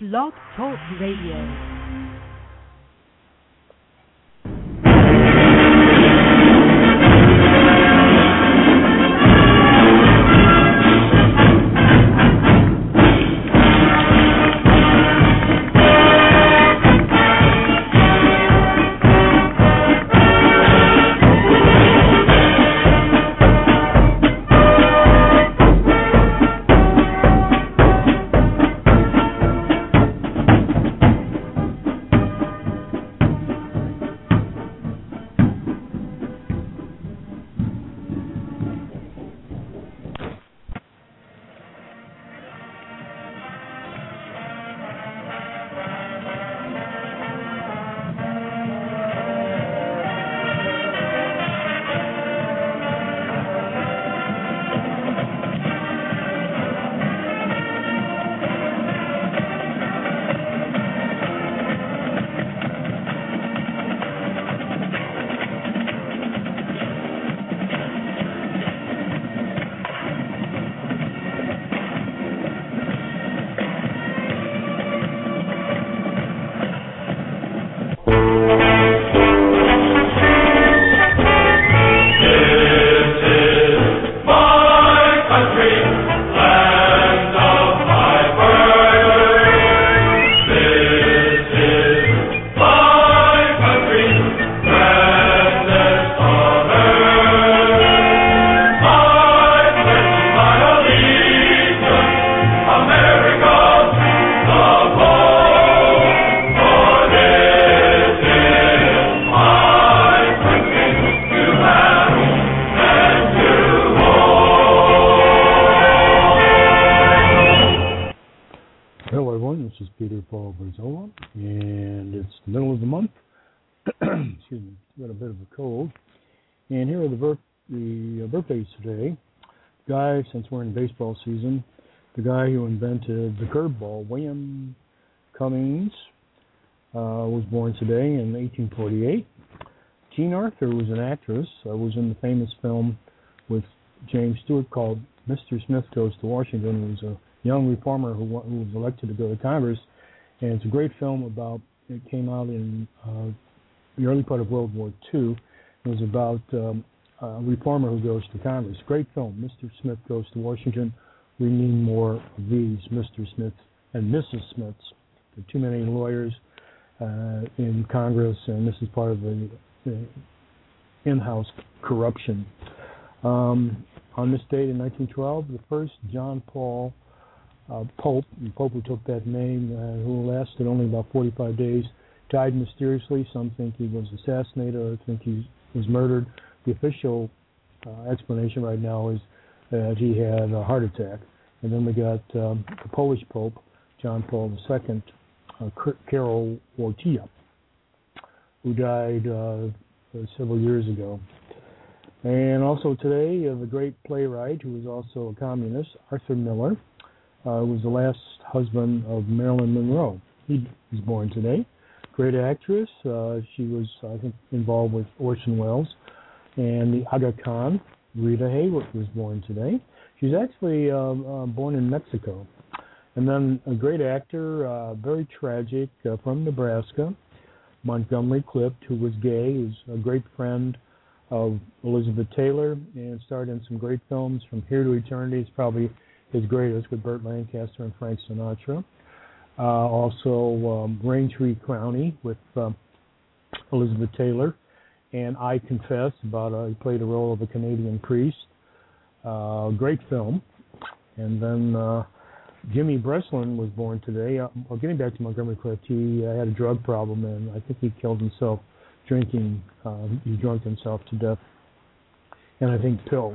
Blog Talk Radio. Since we're in baseball season, the guy who invented the curveball, William Cummings, was born today in 1848. Jean Arthur was an actress, was in the famous film with James Stewart called Mr. Smith Goes to Washington. He was a young reformer who was elected to go to Congress, and it's a great film it came out in the early part of World War II. It was about a reformer who goes to Congress. Great film, Mr. Smith Goes to Washington. We need more of these Mr. Smiths and Mrs. Smiths. There are too many lawyers in Congress, and this is part of the in-house corruption. On this date in 1912, the first John Paul Pope, the Pope who took that name, who lasted only about 45 days, died mysteriously. Some think he was assassinated, others think he was murdered. The official explanation right now is that he had a heart attack. And then we got the Polish Pope, John Paul II, Karol Wojtyła, who died several years ago. And also today, the great playwright, who was also a communist, Arthur Miller, was the last husband of Marilyn Monroe. He was born today. Great actress. She was, I think, involved with Orson Welles. And the Aga Khan, Rita Hayworth, was born today. She's actually born in Mexico. And then a great actor, very tragic, from Nebraska, Montgomery Clift, who was gay, who's a great friend of Elizabeth Taylor and starred in some great films. From Here to Eternity is probably his greatest, with Burt Lancaster and Frank Sinatra. Also, Braintree County with Elizabeth Taylor. And I Confess, he played a role of a Canadian priest. Great film. And then Jimmy Breslin was born today. Getting back to Montgomery Clift, he had a drug problem, and I think he killed himself drinking. He drunk himself to death, and I think pills.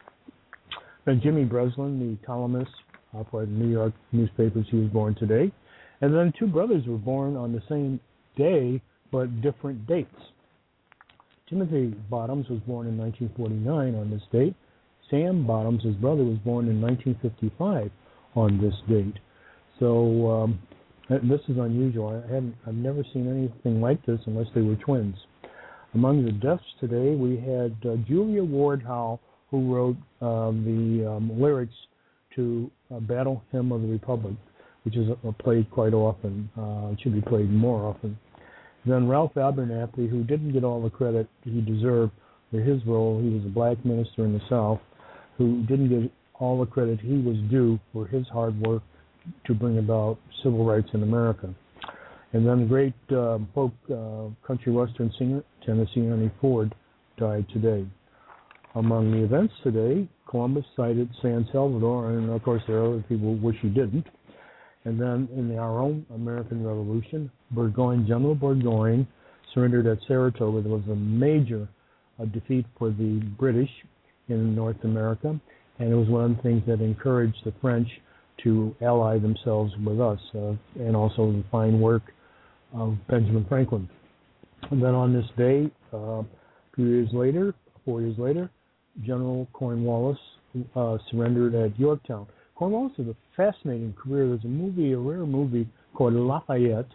Then Jimmy Breslin, the columnist for the New York newspapers, he was born today. And then two brothers were born on the same day, but different dates. Timothy Bottoms was born in 1949 on this date. Sam Bottoms, his brother, was born in 1955 on this date. So this is unusual. I've never seen anything like this unless they were twins. Among the deaths today, we had Julia Ward Howe, who wrote the lyrics to Battle Hymn of the Republic, which is played quite often. It should be played more often. Then Ralph Abernathy, who didn't get all the credit he deserved for his role. He was a black minister in the South who didn't get all the credit he was due for his hard work to bring about civil rights in America. And then the great folk country western singer, Tennessee Ernie Ford, died today. Among the events today, Columbus sighted San Salvador, and of course there are other people who wish he didn't. And then in our own American Revolution, General Burgoyne surrendered at Saratoga. There was a major defeat for the British in North America, and it was one of the things that encouraged the French to ally themselves with us, and also the fine work of Benjamin Franklin. And then on this day, 4 years later, General Cornwallis surrendered at Yorktown. Cornwallis has a fascinating career. There's a rare movie called Lafayette,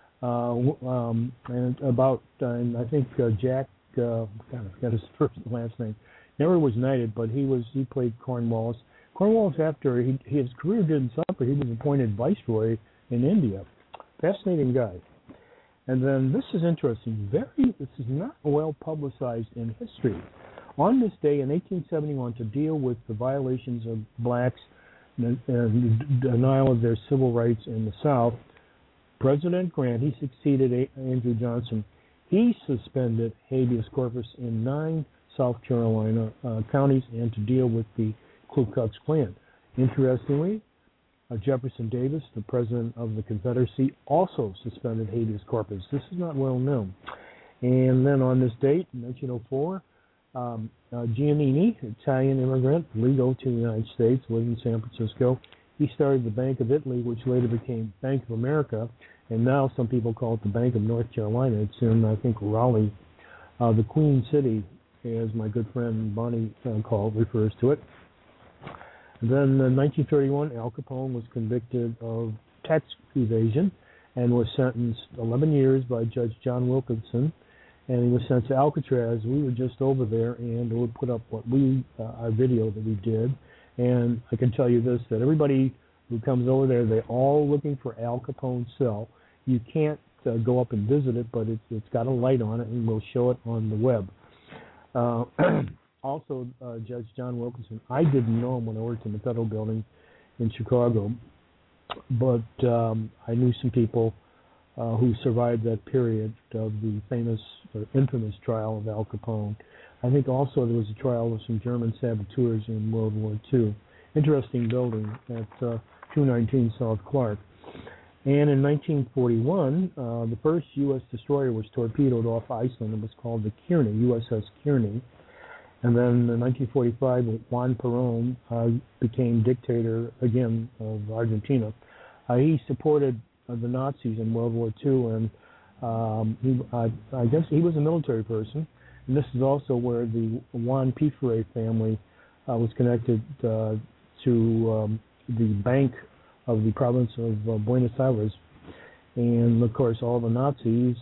and about, and I think Jack, I forgot his first and last name, never was knighted, but he played Cornwallis. Cornwallis, after his career didn't suffer, he was appointed viceroy in India. Fascinating guy. And then this is interesting. This is not well publicized in history. On this day in 1871, to deal with the violations of blacks and denial of their civil rights in the South, President Grant, he succeeded Andrew Johnson. He suspended habeas corpus in 9 South Carolina counties and to deal with the Ku Klux Klan. Interestingly, Jefferson Davis, the president of the Confederacy, also suspended habeas corpus. This is not well known. And then on this date, in 1904, Giannini, Italian immigrant, legal to the United States, lived in San Francisco. He started the Bank of Italy, which later became Bank of America, and now some people call it the Bank of North Carolina. It's in, I think, Raleigh. The Queen City, as my good friend Bonnie refers to it. And then in 1931, Al Capone was convicted of tax evasion and was sentenced 11 years by Judge John Wilkinson, and he was sent to Alcatraz. We were just over there, and we put up our video that we did. And I can tell you this, that everybody who comes over there, they're all looking for Al Capone's cell. You can't go up and visit it, but it's got a light on it, and we'll show it on the web. Also, Judge John Wilkinson, I didn't know him when I worked in the federal building in Chicago, but I knew some people who survived that period of the famous or infamous trial of Al Capone. I think also there was a trial of some German saboteurs in World War II. Interesting building at 219 South Clark. And in 1941, the first U.S. destroyer was torpedoed off Iceland. It was called the Kearney, USS Kearney. And then in 1945, Juan Perón became dictator again of Argentina. He supported the Nazis in World War II, and I guess he was a military person. And this is also where the Juan Pifre family was connected to the Bank of the province of Buenos Aires. And, of course, all the Nazis,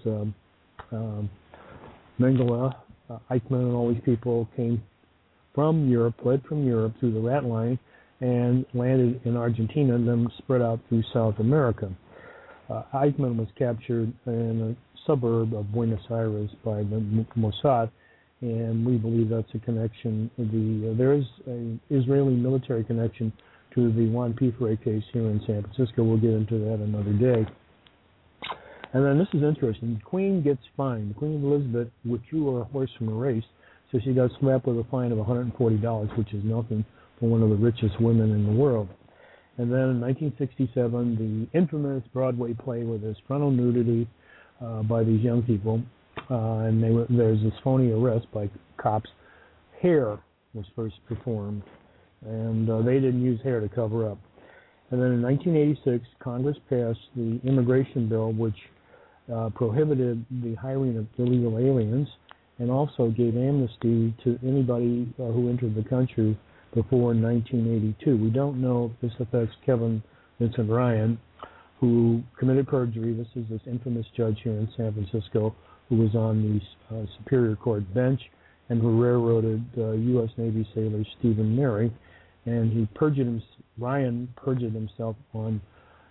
Mengele, Eichmann, and all these people came from Europe, fled from Europe through the Rat Line, and landed in Argentina and then spread out through South America. Eichmann was captured in a suburb of Buenos Aires by the Mossad, and we believe that's a connection. There is an Israeli military connection to the Juan Pifre case here in San Francisco. We'll get into that another day. And then this is interesting. The Queen gets fined. Queen Elizabeth withdrew her horse from a race, so she got slapped with a fine of $140, which is nothing for one of the richest women in the world. And then in 1967, the infamous Broadway play with this frontal nudity by these young people, and there's this phony arrest by cops. Hair was first performed, and they didn't use hair to cover up. And then in 1986, Congress passed the immigration bill, which prohibited the hiring of illegal aliens and also gave amnesty to anybody who entered the country before 1982. We don't know if this affects Kevin Vincent Ryan, who committed perjury. This is this infamous judge here in San Francisco who was on the Superior Court bench and who railroaded U.S. Navy sailor Stephen Mary. And Ryan perjured himself on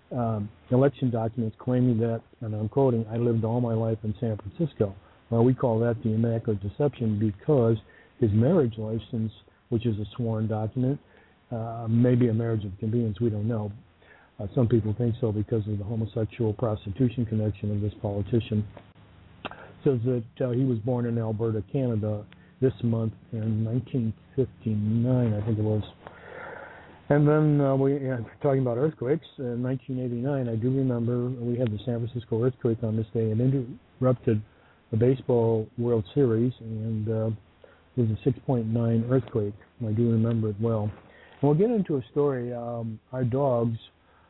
election documents claiming that, and I'm quoting, I lived all my life in San Francisco. Well, we call that the Immaculate Deception because his marriage license, which is a sworn document, maybe a marriage of convenience, we don't know. Some people think so because of the homosexual prostitution connection of this politician. Says that he was born in Alberta, Canada, this month in 1959, I think it was. And then talking about earthquakes, in 1989, I do remember we had the San Francisco earthquake on this day and interrupted the baseball World Series, and it was a 6.9 earthquake. I do remember it well. And we'll get into a story. Our dogs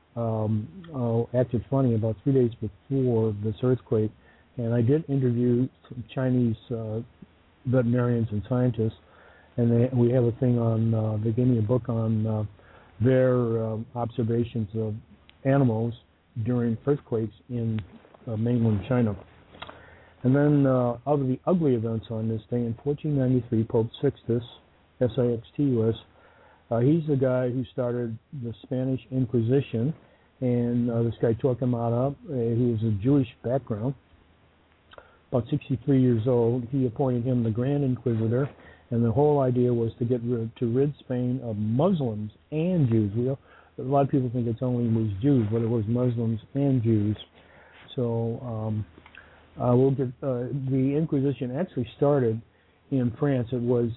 acted funny about 3 days before this earthquake, and I did interview some Chinese veterinarians and scientists, and we have a thing on, they gave me a book on their observations of animals during earthquakes in mainland China. And then of the ugly events on this day, in 1493, Pope Sixtus, S-I-X-T-U-S, he's the guy who started the Spanish Inquisition, and this guy Torquemada, who was of Jewish background, about 63 years old, he appointed him the Grand Inquisitor, and the whole idea was to rid Spain of Muslims and Jews. A lot of people think it's only was Jews, but it was Muslims and Jews. So we'll get the Inquisition actually started in France. It was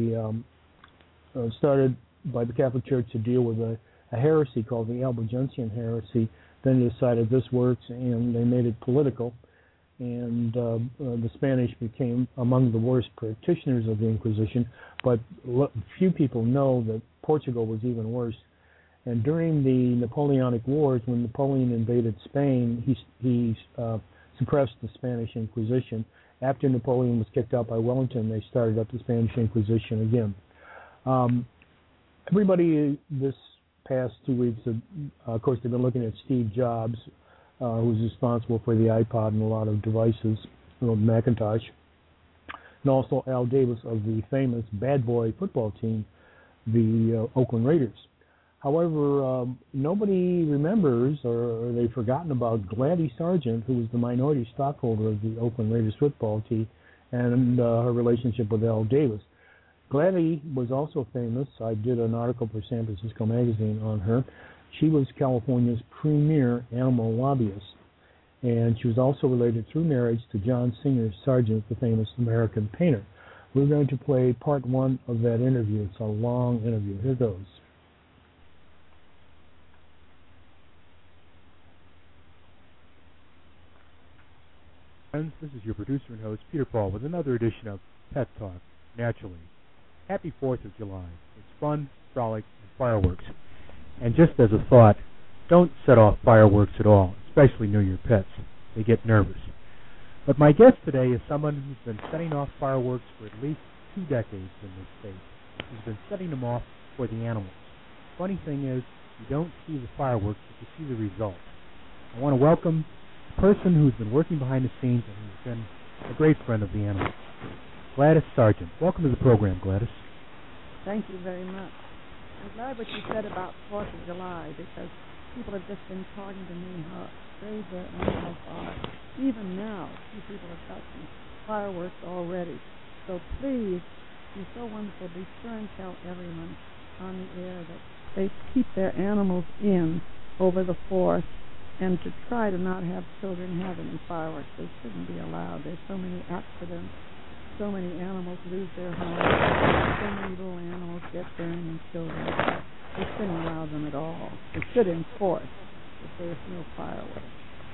started by the Catholic Church to deal with a heresy called the Albigensian heresy. Then they decided this works, and they made it political. And the Spanish became among the worst practitioners of the Inquisition, but few people know that Portugal was even worse. And during the Napoleonic Wars, when Napoleon invaded Spain, he suppressed the Spanish Inquisition. After Napoleon was kicked out by Wellington, they started up the Spanish Inquisition again. Everybody this past 2 weeks, of course, they've been looking at Steve Jobs, who's responsible for the iPod and a lot of devices, Macintosh, and also Al Davis of the famous bad boy football team, the Oakland Raiders. However, nobody remembers, or they've forgotten about Gladys Sargent, who was the minority stockholder of the Oakland Raiders football team, and her relationship with Al Davis. Gladys was also famous. I did an article for San Francisco Magazine on her. She was California's premier animal lobbyist, and she was also related through marriage to John Singer Sargent, the famous American painter. We're going to play part one of that interview. It's a long interview. Here goes. Friends, this is your producer and host, Peter Paul, with another edition of Pet Talk, Naturally. Happy 4th of July. It's fun, frolic, and fireworks. And just as a thought, don't set off fireworks at all, especially near your pets. They get nervous. But my guest today is someone who's been setting off fireworks for at least 2 decades in this state. He's been setting them off for the animals. Funny thing is, you don't see the fireworks, but you see the results. I want to welcome a person who's been working behind the scenes and who's been a great friend of the animals. Gladys Sargent. Welcome to the program, Gladys. Thank you very much. I'm glad what you said about 4th of July, because people have just been talking to me how afraid their animals are. Even now, few people have got some fireworks already. So please, be so wonderful, be sure and tell everyone on the air that they keep their animals in over the 4th, and to try to not have children have any fireworks. They shouldn't be allowed. There's so many accidents. So many animals lose their homes. So many little animals get burned and killed. They shouldn't allow them at all. They should enforce that there's no fireworks.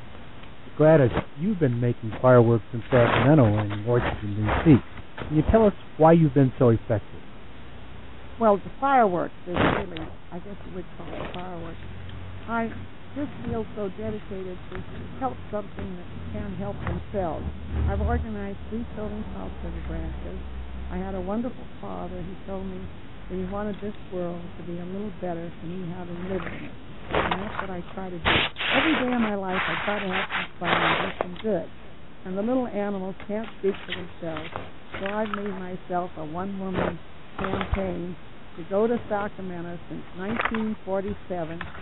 Gladys, you've been making fireworks in Sacramento and Washington, D.C. Can you tell us why you've been so effective? Well, the fireworks is really, I guess you would call it fireworks. I just feel so dedicated to help something that can help themselves. I've organized 3 children's hospital branches. I had a wonderful father who told me that he wanted this world to be a little better for me having lived in it. And that's what I try to do. Every day of my life I try to have some fun and do some good. And the little animals can't speak for themselves. So I've made myself a one-woman campaign to go to Sacramento since 1947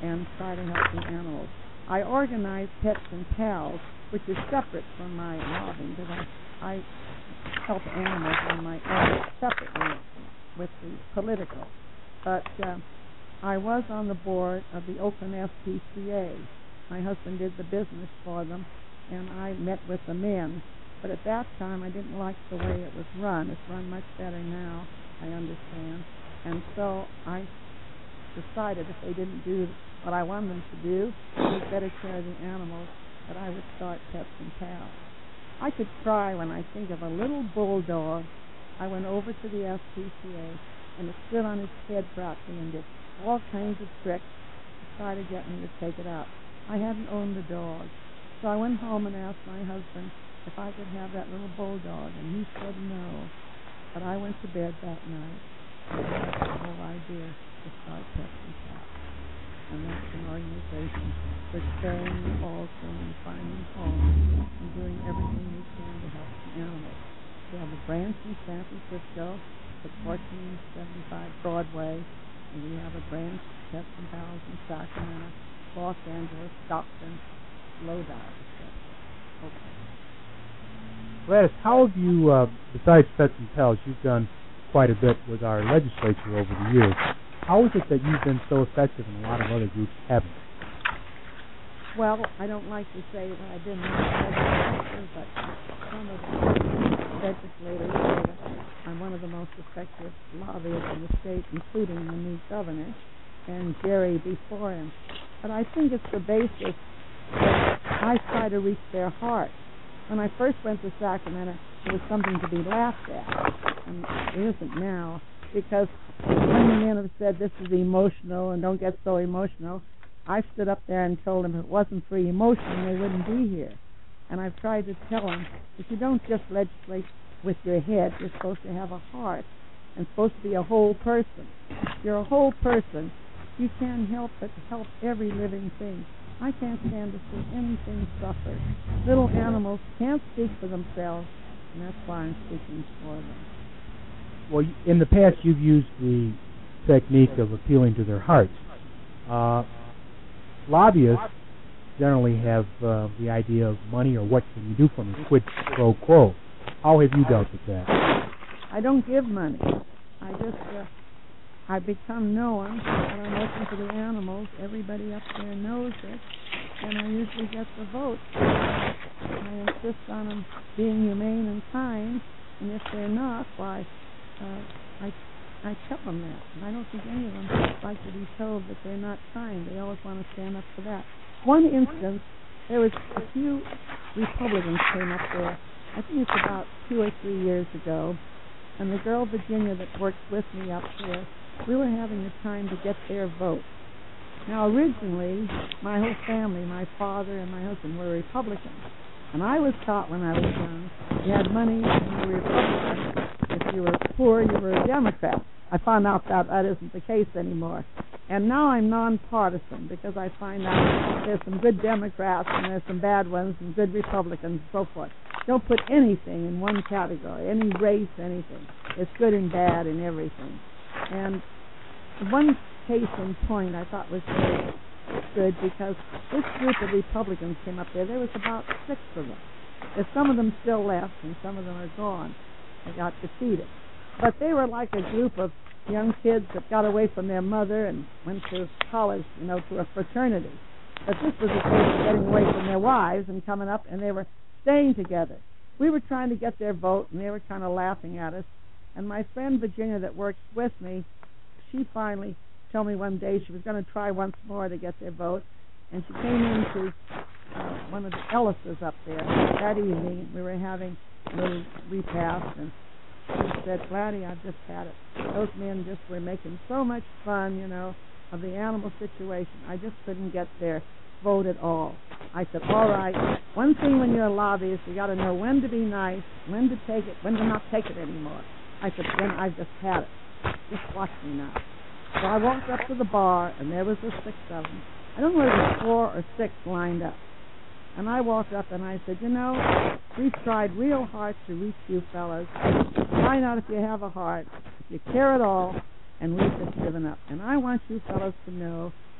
and try to help the animals. I organize Pets and Pals, which is separate from my lobbying, because I help animals on my own separately with the political. But I was on the board of the Oakland SPCA. My husband did the business for them, and I met with the men. But at that time, I didn't like the way it was run. It's run much better now, I understand. And so I decided if they didn't do what I wanted them to do, take better care of the animals, that I would start Pets and Pals. I could cry when I think of a little bulldog. I went over to the SPCA, and it stood on its head properly and did all kinds of tricks to try to get me to take it out. I hadn't owned the dog, so I went home and asked my husband if I could have that little bulldog, and he said no. But I went to bed that night, and that's the whole idea to start Pets and Pals. And that's an organization that's caring and altering and finding homes and doing everything we can to help the animals. We have a branch in San Francisco at 1475 Broadway, and we have a branch, Pets and Pals, in Sacramento, Los Angeles, Stockton, Lodi, etc. Okay. Gladys, how have you, besides Pets and Pals, you've done quite a bit with our legislature over the years. How is it that you've been so effective and a lot of other groups haven't? Well, I don't like to say that I've been in the legislature, but some of the legislators say that I'm one of the most effective lobbyists in the state, including the new governor and Jerry before him. But I think it's the basis that I try to reach their heart. When I first went to Sacramento, it was something to be laughed at, and it isn't now, because when the men have said this is emotional and don't get so emotional, I stood up there and told them if it wasn't for emotion, they wouldn't be here. And I've tried to tell them that you don't just legislate with your head, you're supposed to have a heart and supposed to be a whole person. If you're a whole person, you can't help but help every living thing. I can't stand to see anything suffer. Little animals can't speak for themselves, and that's why I'm speaking for them. Well, in the past, you've used the technique of appealing to their hearts. Lobbyists generally have the idea of money or what can you do for me, quid pro quo. How have you dealt with that? I don't give money. I become known that I'm working for the animals. Everybody up there knows it, and I usually get the vote. I insist on them being humane and kind, and if they're not, why, I tell them that. And I don't think any of them like to be told that they're not kind. They always want to stand up for that. One instance, there was a few Republicans came up there. I think it's about 2 or 3 years ago, and the girl Virginia that works with me up there, we were having a time to get their vote. Now, originally, my whole family, my father and my husband, were Republicans. And I was taught when I was young, you had money and you were Republican. If you were poor, you were a Democrat. I found out that that isn't the case anymore. And now I'm nonpartisan because I find out there's some good Democrats and there's some bad ones and good Republicans and so forth. Don't put anything in one category, any race, anything. It's good and bad in everything. And one case in point I thought was very good because this group of Republicans came up there. There was about 6 of them. There's some of them still left and some of them are gone. They got defeated. But they were like a group of young kids that got away from their mother and went to college, to a fraternity. But this was a case of getting away from their wives and coming up, and they were staying together. We were trying to get their vote, and they were kind of laughing at us. And my friend Virginia that works with me, she finally told me one day she was going to try once more to get their vote. And she came into one of the Ellis's up there that evening. We were having a little repast, and she said, Gladys, I've just had it. Those men just were making so much fun, of the animal situation. I just couldn't get their vote at all. I said, all right, one thing when you're a lobbyist, you got to know when to be nice, when to take it, when to not take it anymore. I said, then I've just had it. Just watch me now. So I walked up to the bar, and there was the 6 of them. I don't know whether it was 4 or 6 lined up. And I walked up and I said, we've tried real hard to reach you fellas. Find out if you have a heart, if you care at all, and we've just given up. And I want you fellas to know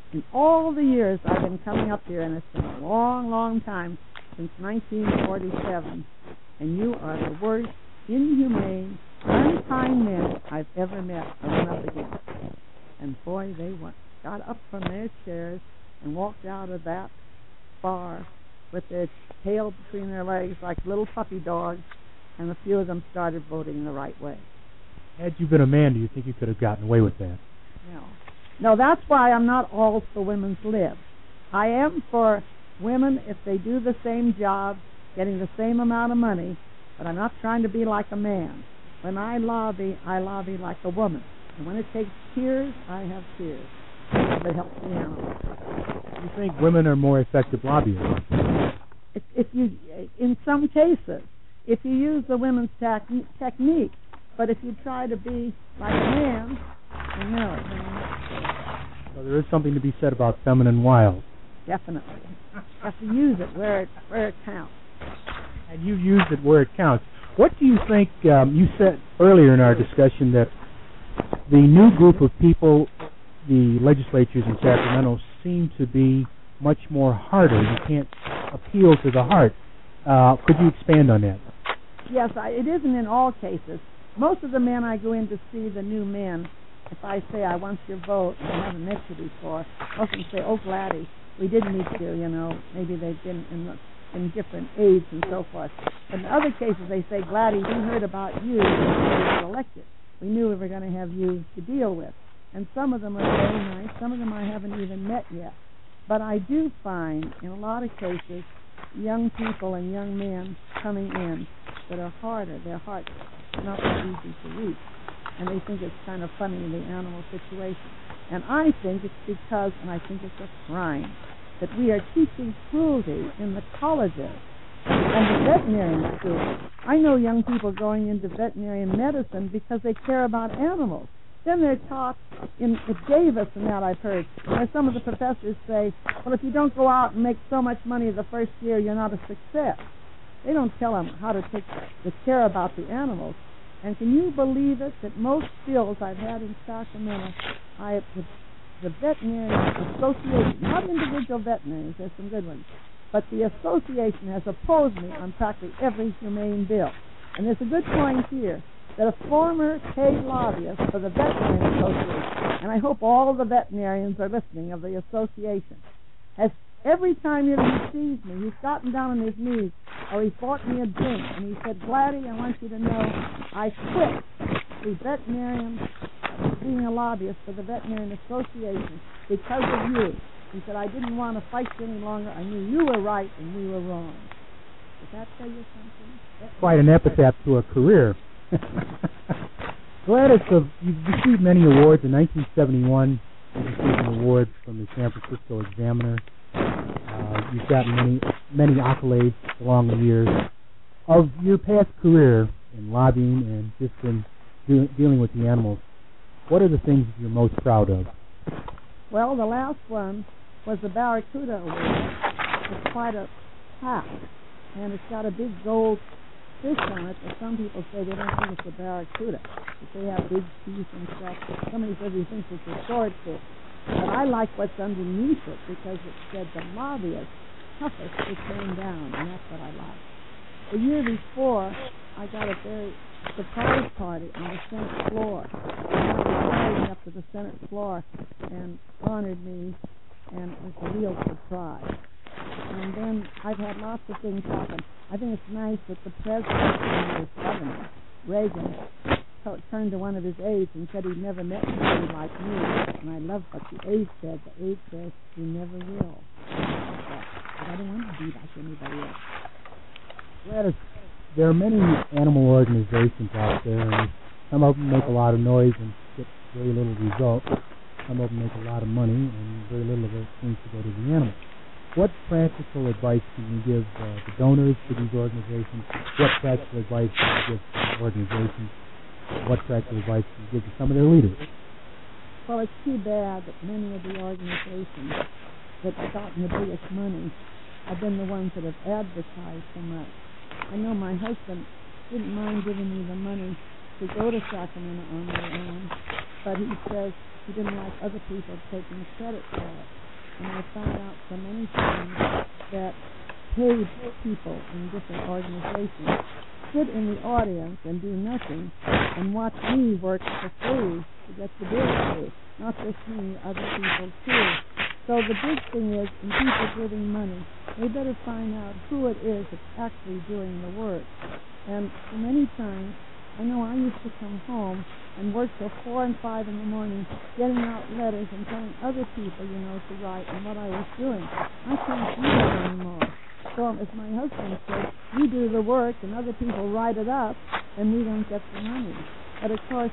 In all the years I've been coming up here, and it's been a long, long time, since 1947, and you are the worst, inhumane, unkind men I've ever met or run up against. And boy, they got up from their chairs and walked out of that bar with their tail between their legs like little puppy dogs, and a few of them started voting the right way. Had you been a man, do you think you could have gotten away with that? No, that's why I'm not all for women's lib. I am for women if they do the same job, getting the same amount of money, but I'm not trying to be like a man. When I lobby like a woman. And when it takes tears, I have tears. That helps the animals. Do you think women are more effective lobbyists? If you, in some cases, if you use the women's technique, but if you try to be like a man, then no. So there is something to be said about feminine wiles. Definitely. You have to use it where it counts. And you used it where it counts. What do you think, you said earlier in our discussion that the new group of people, the legislatures in Sacramento, seem to be much more harder. You can't appeal to the heart. Could you expand on that? Yes, it isn't in all cases. Most of the men I go in to see, the new men, if I say I want your vote and I haven't met you before, most of them say, "Oh, Gladys, we did meet you, you know. Maybe they've been in different age and so forth." But in other cases, they say, "Gladys, we heard about you when you got elected. We knew we were going to have you to deal with." And some of them are very nice. Some of them I haven't even met yet. But I do find, in a lot of cases, young people and young men coming in that are harder. Their hearts are not so easy to reach. And they think it's kind of funny in the animal situation. And I think it's because, and I think it's a crime, that we are teaching cruelty in the colleges and the veterinary schools. I know young people going into veterinary medicine because they care about animals. Then they're taught at Davis, and that I've heard, where some of the professors say, well, if you don't go out and make so much money the first year, you're not a success. They don't tell them how to take the care about the animals. And can you believe it that most bills I've had in Sacramento, the veterinary association, not individual veterinarians, there's some good ones, but the association has opposed me on practically every humane bill. And there's a good point here that a former paid lobbyist for the Veterinary Association, and I hope all the veterinarians are listening of the association, has every time he sees me, he's gotten down on his knees, or he's bought me a drink, and he said, Gladys, I want you to know I quit the veterinarian, being a lobbyist for the Veterinarian Association because of you. He said, I didn't want to fight you any longer. I knew you were right and we were wrong. Does that tell you something? Quite an epitaph to a career. Gladys, you've received many awards. In 1971, you received an award from the San Francisco Examiner. You've gotten many accolades along the years. Of your past career in lobbying and just in dealing with the animals, what are the things that you're most proud of? Well, the last one was the Barracuda Award. It's quite a plaque, and it's got a big gold fish on it, but some people say they don't think it's a barracuda, that they have big teeth and stuff. Somebody says he thinks it's a swordfish. But I like what's underneath it because it said the lobbyist, toughest to turn down, and that's what I like. The year before, I got a very surprise party on the Senate floor. Somebody carried me up to the Senate floor and honored me, and it was a real surprise. And then I've had lots of things happen. I think it's nice that the president and his governor, Reagan, turned to one of his aides and said he'd never met somebody like me. And I love what the aide said. The aide says, you never will. But I don't want to be like anybody else. Gladys, there are many animal organizations out there, and some of them make a lot of noise and get very little result. Some of them make a lot of money, and very little of it seems to go to the animals. What practical advice can you give the donors to these organizations? What practical advice can you give to the organizations? What practical advice can you give to some of their leaders? Well, it's too bad that many of the organizations that have gotten the biggest money have been the ones that have advertised so much. I know my husband didn't mind giving me the money to go to Sacramento on their own, but he says he didn't like other people taking credit for it. and I found out so many times that paid people in different organizations sit in the audience and do nothing and watch me work for free to get the bills through. Not just me, other people too. So the big thing is, in people giving money, they better find out who it is that's actually doing the work. And many times, I know I used to come home and work till 4 and 5 in the morning, getting out letters and telling other people, to write and what I was doing. I can't do that anymore. So as my husband said, we do the work and other people write it up, and we don't get the money. But of course,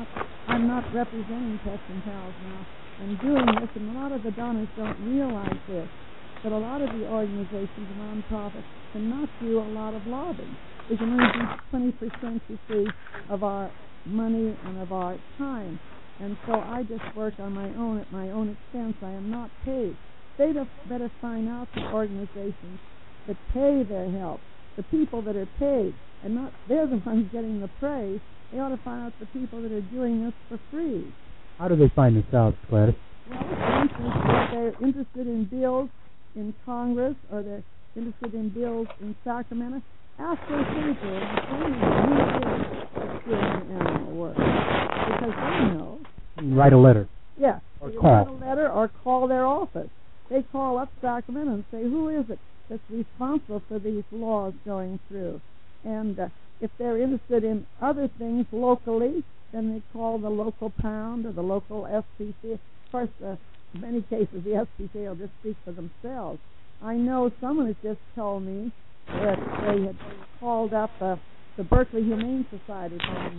I'm not representing Pets and Pals now. I'm doing this, and a lot of the donors don't realize this. But a lot of the organizations and nonprofits cannot do a lot of lobbying. We can only do 20%, you see, of our money and of our time. And so I just work on my own at my own expense. I am not paid. They better find out the organizations that pay their help, the people that are paid, and not they're the ones getting the praise. They ought to find out the people that are doing this for free. How do they find this out, Gladys? Well, for instance, if they're interested in bills in Congress or they're interested in bills in Sacramento, ask their senator and tell me who it is that's doing the animal work. Because they know. Write a letter. Yeah. Or call. Write a letter or call their office. They call up Sacramento and say, who is it that's responsible for these laws going through? And if they're interested in other things locally, then they call the local pound or the local SPCA. Of course, in many cases, the SPCA will just speak for themselves. I know someone has just told me that they had called up the Berkeley Humane Society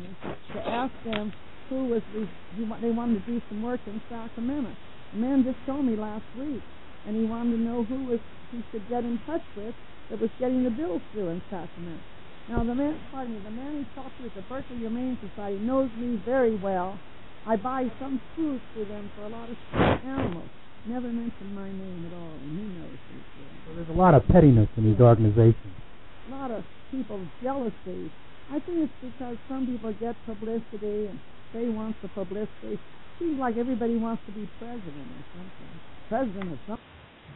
to ask them who was they wanted to do some work in Sacramento. A man just told me last week, and he wanted to know who he should get in touch with that was getting the bills through in Sacramento. Now, the man he talked to at the Berkeley Humane Society knows me very well. I buy some food for them for a lot of animals. Never mentioned my name at all, and he knows me. So there's a lot of pettiness in these organizations. A lot of people's jealousy. I think it's because some people get publicity and they want the publicity. Seems like everybody wants to be president or something. President of something.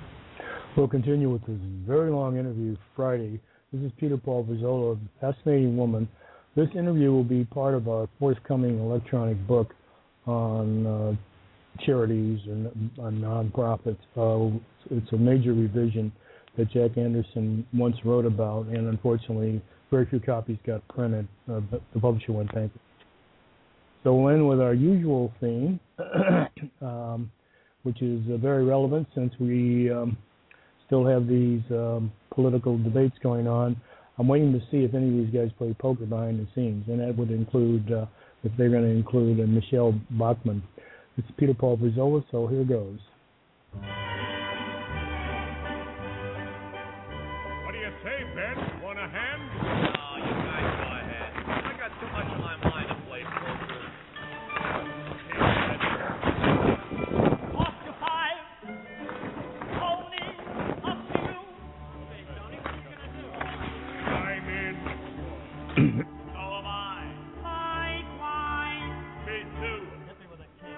We'll continue with this very long interview Friday. This is Peter Paul Verzola, Fascinating Woman. This interview will be part of our forthcoming electronic book on charities and on nonprofits. It's a major revision that Jack Anderson once wrote about, and unfortunately, very few copies got printed. The publisher went bankrupt. So we'll end with our usual theme, which is very relevant since we still have these political debates going on. I'm waiting to see if any of these guys play poker behind the scenes, and that would include, if they're going to include, Michelle Bachmann. It's Peter Paul Verzola, so here goes. What do you say, Ben? Want a hand? Oh, you guys go ahead. I got too much on my mind to play poker. Off to 5. Tony, up to you. Okay, Tony, what are you going to do? I'm in. So am I. Likewise. Me too. Hit me with a king.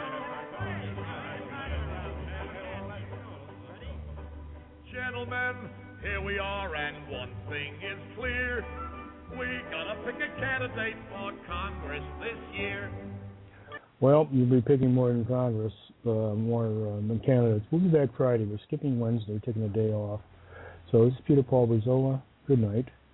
Gentlemen, here we are, and one thing is clear. We gotta pick a candidate for Congress this year. Well, you'll be picking more than Congress, more than candidates. We'll be back Friday. We're skipping Wednesday, taking a day off. So this is Peter Paul Verzola. Good night.